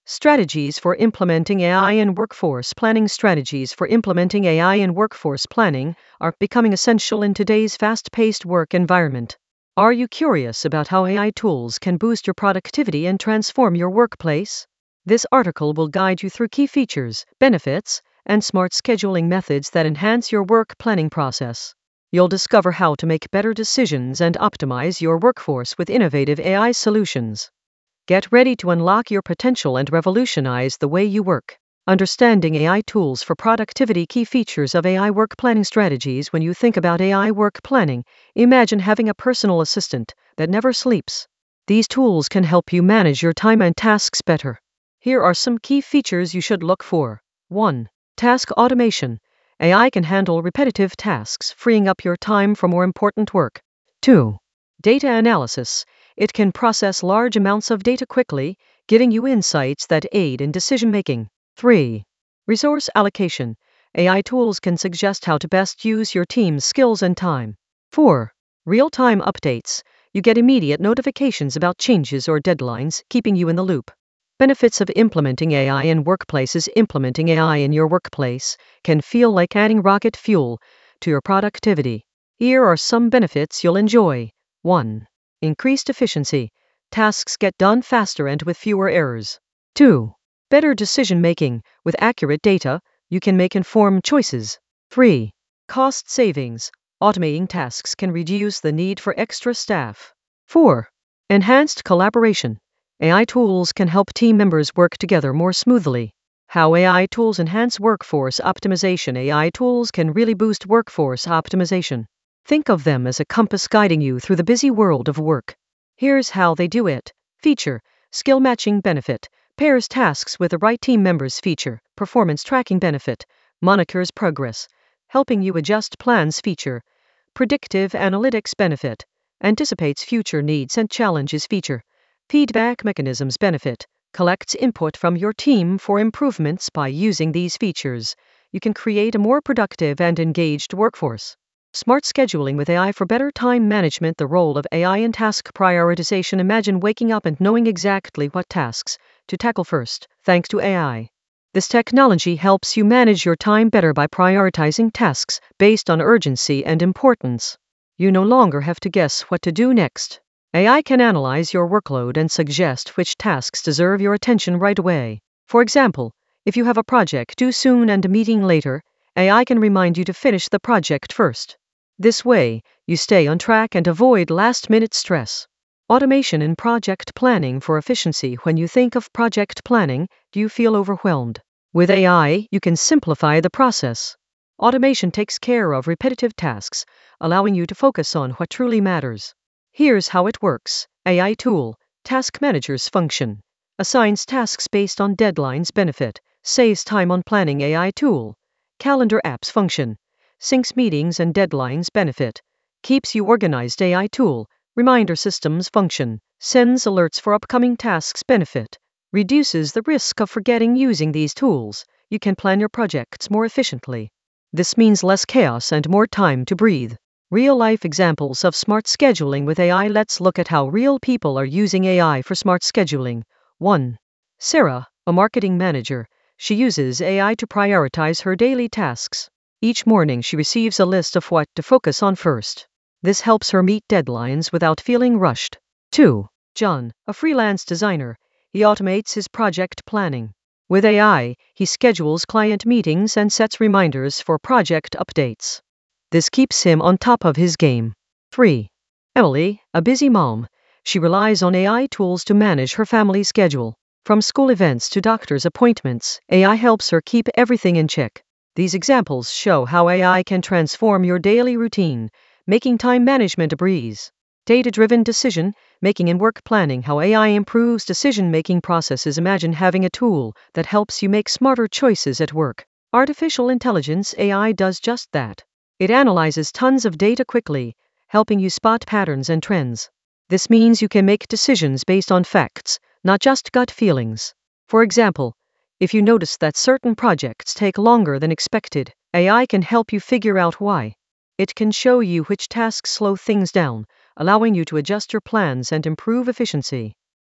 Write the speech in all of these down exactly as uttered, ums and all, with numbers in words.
Strategies for implementing A I in workforce planning. Strategies for implementing A I in workforce planning are becoming essential in today's fast-paced work environment. Are you curious about how A I tools can boost your productivity and transform your workplace? This article will guide you through key features, benefits, and smart scheduling methods that enhance your work planning process. You'll discover how to make better decisions and optimize your workforce with innovative A I solutions. Get ready to unlock your potential and revolutionize the way you work. Understanding A I tools for productivity. Key features of A I work planning strategies. When you think about A I work planning, imagine having a personal assistant that never sleeps. These tools can help you manage your time and tasks better. Here are some key features you should look for. one. Task automation. A I can handle repetitive tasks, freeing up your time for more important work. two. Data analysis. It can process large amounts of data quickly, giving you insights that aid in decision-making. three. Resource allocation. A I tools can suggest how to best use your team's skills and time. four. Real-time updates. You get immediate notifications about changes or deadlines, keeping you in the loop. Benefits of implementing A I in workplaces. Implementing A I in your workplace can feel like adding rocket fuel to your productivity. Here are some benefits you'll enjoy. one. Increased efficiency. Tasks get done faster and with fewer errors. two. Better decision-making. With accurate data, you can make informed choices. three. Cost savings. Automating tasks can reduce the need for extra staff. four. Enhanced collaboration. A I tools can help team members work together more smoothly. How A I tools enhance workforce optimization. A I tools can really boost workforce optimization. Think of them as a compass guiding you through the busy world of work. Here's how they do it. Feature. Skill matching benefit. Pairs tasks with the right team members. Feature. Performance tracking benefit. Monitors progress, helping you adjust plans. Feature. Predictive analytics benefit. Anticipates future needs and challenges. Feature. Feedback mechanisms benefit. Collects input from your team for improvements. By using these features, you can create a more productive and engaged workforce. Smart scheduling with A I for better time management. The role of A I in task prioritization. Imagine waking up and knowing exactly what tasks to tackle first, thanks to A I. This technology helps you manage your time better by prioritizing tasks based on urgency and importance. You no longer have to guess what to do next. A I can analyze your workload and suggest which tasks deserve your attention right away. For example, if you have a project due soon and a meeting later, A I can remind you to finish the project first. This way, you stay on track and avoid last-minute stress. Automation in project planning for efficiency. When you think of project planning, do you feel overwhelmed? With A I, you can simplify the process. Automation takes care of repetitive tasks, allowing you to focus on what truly matters. Here's how it works. A I tool. Task managers function. Assigns tasks based on deadlines. Benefit. Saves time on planning. A I tool. Calendar apps function. Syncs meetings and deadlines. Benefit. Keeps you organized. A I tool. Reminder systems function. Sends alerts for upcoming tasks. Benefit. Reduces the risk of forgetting. Using these tools, you can plan your projects more efficiently. This means less chaos and more time to breathe. Real-life examples of smart scheduling with A I. Let's look at how real people are using A I for smart scheduling. one. Sarah, a marketing manager. She uses A I to prioritize her daily tasks. Each morning she receives a list of what to focus on first. This helps her meet deadlines without feeling rushed. two. John, a freelance designer. He automates his project planning. With A I, he schedules client meetings and sets reminders for project updates. This keeps him on top of his game. three. Emily, a busy mom. She relies on A I tools to manage her family schedule. From school events to doctor's appointments, A I helps her keep everything in check. These examples show how A I can transform your daily routine, making time management a breeze. Data-driven decision making in work planning. How A I improves decision-making processes. Imagine having a tool that helps you make smarter choices at work. Artificial intelligence. A I does just that. It analyzes tons of data quickly, helping you spot patterns and trends. This means you can make decisions based on facts, not just gut feelings. For example, if you notice that certain projects take longer than expected, A I can help you figure out why. It can show you which tasks slow things down, allowing you to adjust your plans and improve efficiency.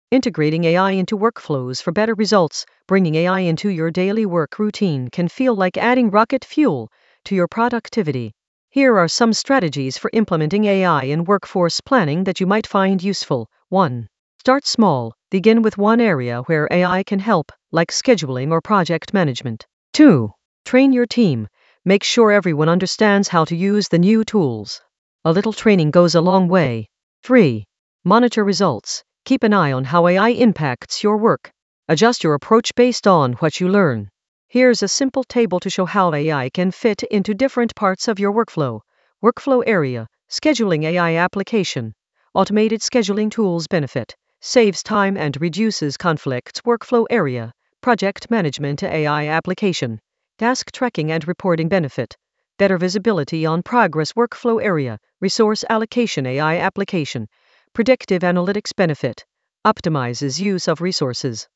Integrating A I into workflows for better results. Bringing A I into your daily work routine can feel like adding rocket fuel to your productivity. Here are some strategies for implementing A I in workforce planning that you might find useful. one. Start small. Begin with one area where A I can help, like scheduling or project management. two. Train your team. Make sure everyone understands how to use the new tools. A little training goes a long way. three. Monitor results. Keep an eye on how A I impacts your work. Adjust your approach based on what you learn. Here's a simple table to show how A I can fit into different parts of your workflow. Workflow area. Scheduling A I application. Automated scheduling tools benefit. Saves time and reduces conflicts. Workflow area. Project management A I application. Task tracking and reporting benefit. Better visibility on progress. Workflow area. Resource allocation A I application. Predictive analytics benefit. Optimizes use of resources.